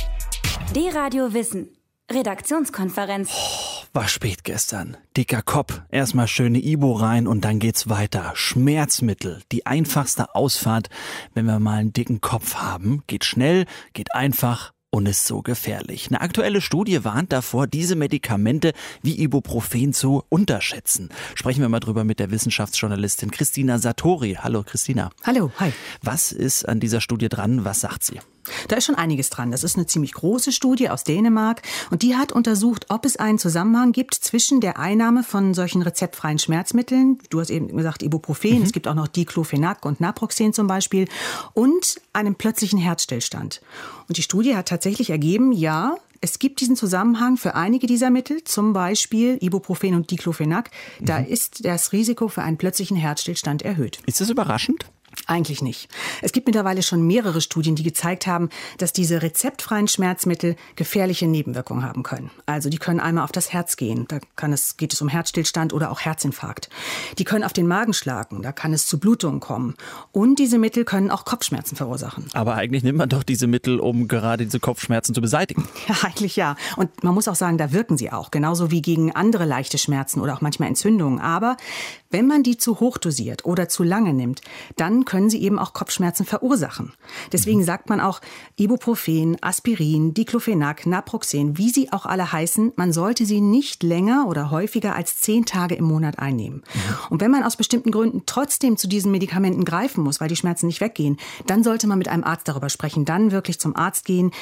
D-Radio Wissen. Redaktionskonferenz. Oh, war spät gestern. Dicker Kopf. Erstmal schöne Ibo rein und dann geht's weiter. Schmerzmittel. Die einfachste Ausfahrt, wenn wir mal einen dicken Kopf haben. Geht schnell, geht einfach und ist so gefährlich. Eine aktuelle Studie warnt davor, diese Medikamente wie Ibuprofen zu unterschätzen. Sprechen wir mal drüber mit der Wissenschaftsjournalistin Christina Satori. Hallo Christina. Hallo, hi. Was ist an dieser Studie dran? Was sagt sie? Da ist schon einiges dran. Das ist eine ziemlich große Studie aus Dänemark und die hat untersucht, ob es einen Zusammenhang gibt zwischen der Einnahme von solchen rezeptfreien Schmerzmitteln, du hast eben gesagt Ibuprofen, mhm. es gibt auch noch Diclofenac und Naproxen zum Beispiel, und einem plötzlichen Herzstillstand. Und die Studie hat tatsächlich ergeben, ja, es gibt diesen Zusammenhang für einige dieser Mittel, zum Beispiel Ibuprofen und Diclofenac. Da mhm. ist das Risiko für einen plötzlichen Herzstillstand erhöht. Ist das überraschend? Eigentlich nicht. Es gibt mittlerweile schon mehrere Studien, die gezeigt haben, dass diese rezeptfreien Schmerzmittel gefährliche Nebenwirkungen haben können. Also die können einmal auf das Herz gehen, da kann es, geht es um Herzstillstand oder auch Herzinfarkt. Die können auf den Magen schlagen, da kann es zu Blutungen kommen. Und diese Mittel können auch Kopfschmerzen verursachen. Aber eigentlich nimmt man doch diese Mittel, um gerade diese Kopfschmerzen zu beseitigen. Ja, eigentlich ja. Und man muss auch sagen, da wirken sie auch, genauso wie gegen andere leichte Schmerzen oder auch manchmal Entzündungen. Aber wenn man die zu hoch dosiert oder zu lange nimmt, dann können sie eben auch Kopfschmerzen verursachen. Deswegen sagt man auch Ibuprofen, Aspirin, Diclofenac, Naproxen, wie sie auch alle heißen, man sollte sie nicht länger oder häufiger als zehn Tage im Monat einnehmen. Mhm. Und wenn man aus bestimmten Gründen trotzdem zu diesen Medikamenten greifen muss, weil die Schmerzen nicht weggehen, dann sollte man mit einem Arzt darüber sprechen, dann wirklich zum Arzt gehen,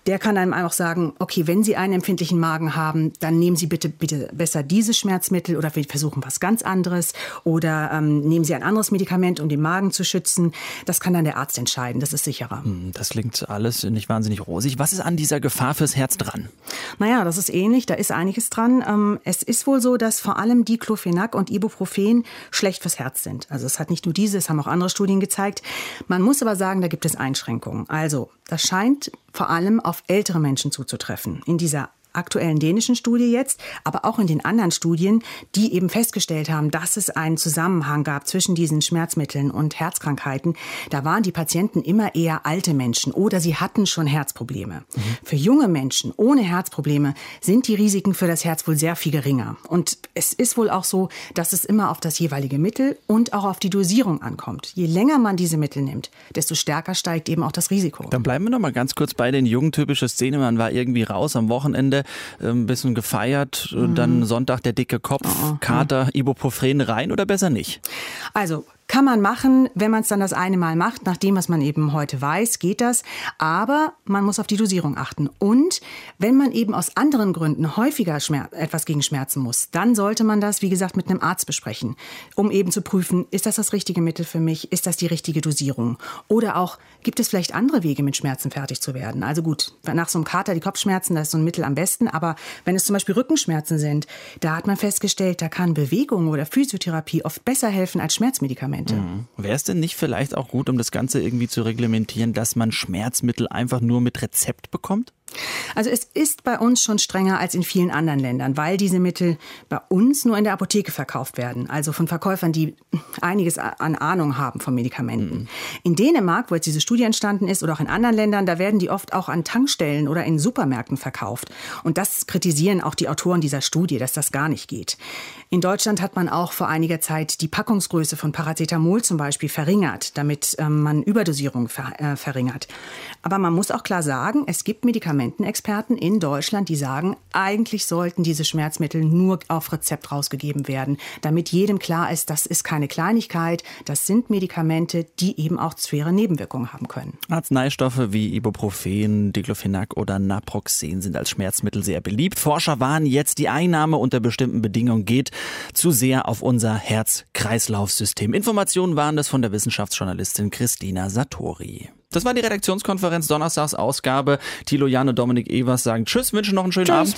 Der kann einem auch sagen, okay, wenn Sie einen empfindlichen Magen haben, dann nehmen Sie bitte, bitte besser dieses Schmerzmittel oder wir versuchen was ganz anderes oder ähm, nehmen Sie ein anderes Medikament, um den Magen zu schützen. Das kann dann der Arzt entscheiden, das ist sicherer. Das klingt alles nicht wahnsinnig rosig. Was ist an dieser Gefahr fürs Herz dran? Naja, das ist ähnlich, da ist einiges dran. Es ist wohl so, dass vor allem Diclofenac und Ibuprofen schlecht fürs Herz sind. Also es hat nicht nur diese, es haben auch andere Studien gezeigt. Man muss aber sagen, da gibt es Einschränkungen. Also das scheint vor allem auf ältere Menschen zuzutreffen. In dieser aktuellen dänischen Studie jetzt, aber auch in den anderen Studien, die eben festgestellt haben, dass es einen Zusammenhang gab zwischen diesen Schmerzmitteln und Herzkrankheiten. Da waren die Patienten immer eher alte Menschen oder sie hatten schon Herzprobleme. Mhm. Für junge Menschen ohne Herzprobleme sind die Risiken für das Herz wohl sehr viel geringer. Und es ist wohl auch so, dass es immer auf das jeweilige Mittel und auch auf die Dosierung ankommt. Je länger man diese Mittel nimmt, desto stärker steigt eben auch das Risiko. Dann bleiben wir noch mal ganz kurz bei den Jungen. Typische Szene, man war irgendwie raus am Wochenende, ein bisschen gefeiert, mhm. dann Sonntag der dicke Kopf, oh, Kater, Ibuprofen rein oder besser nicht? Also kann man machen, wenn man es dann das eine Mal macht. Nach dem, was man eben heute weiß, geht das. Aber man muss auf die Dosierung achten. Und wenn man eben aus anderen Gründen häufiger Schmerz, etwas gegen Schmerzen muss, dann sollte man das, wie gesagt, mit einem Arzt besprechen, um eben zu prüfen, ist das das richtige Mittel für mich? Ist das die richtige Dosierung? Oder auch, gibt es vielleicht andere Wege, mit Schmerzen fertig zu werden? Also gut, nach so einem Kater, die Kopfschmerzen, da ist so ein Mittel am besten. Aber wenn es zum Beispiel Rückenschmerzen sind, da hat man festgestellt, da kann Bewegung oder Physiotherapie oft besser helfen als Schmerzmedikamente. Mhm. Wäre es denn nicht vielleicht auch gut, um das Ganze irgendwie zu reglementieren, dass man Schmerzmittel einfach nur mit Rezept bekommt? Also es ist bei uns schon strenger als in vielen anderen Ländern, weil diese Mittel bei uns nur in der Apotheke verkauft werden. Also von Verkäufern, die einiges an Ahnung haben von Medikamenten. Mhm. In Dänemark, wo jetzt diese Studie entstanden ist, oder auch in anderen Ländern, da werden die oft auch an Tankstellen oder in Supermärkten verkauft. Und das kritisieren auch die Autoren dieser Studie, dass das gar nicht geht. In Deutschland hat man auch vor einiger Zeit die Packungsgröße von Paracetamol zum Beispiel verringert, damit ähm, man Überdosierung ver- äh, verringert. Aber man muss auch klar sagen, es gibt Medikamente, Medikamentenexperten in Deutschland, die sagen, eigentlich sollten diese Schmerzmittel nur auf Rezept rausgegeben werden, damit jedem klar ist, das ist keine Kleinigkeit, das sind Medikamente, die eben auch schwere Nebenwirkungen haben können. Arzneistoffe wie Ibuprofen, Diclofenac oder Naproxen sind als Schmerzmittel sehr beliebt. Forscher warnen jetzt, die Einnahme unter bestimmten Bedingungen geht zu sehr auf unser Herz-Kreislauf-System. Informationen waren das von der Wissenschaftsjournalistin Christina Satori. Das war die Redaktionskonferenz, Donnerstags Ausgabe. Thilo Jahn und Dominik Evers sagen Tschüss, wünschen noch einen schönen Tschüss. Abend.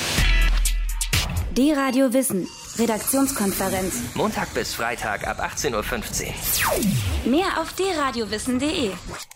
D-Radio Wissen, Redaktionskonferenz. Montag bis Freitag ab achtzehn Uhr fünfzehn. Mehr auf d radio wissen punkt de.